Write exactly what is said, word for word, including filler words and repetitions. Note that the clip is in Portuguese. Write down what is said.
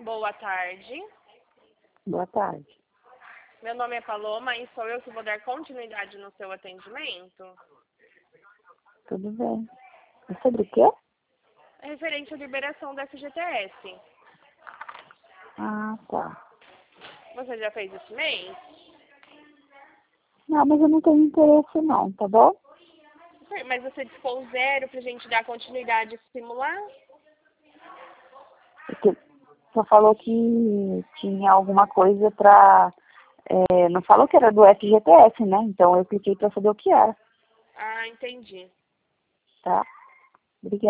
Boa tarde. Boa tarde. Meu nome é Paloma e sou eu que vou dar continuidade no seu atendimento. Tudo bem. É sobre o quê? É referente à liberação da F G T S. Ah, tá. Você já fez esse mês? Não, mas eu não tenho interesse não, tá bom? Mas você dispôs zero pra gente dar continuidade e simular? Porque só falou que tinha alguma coisa pra... É, não falou que era do F G T S, né? Então eu cliquei pra saber o que era, Ah, entendi. tá? Obrigada.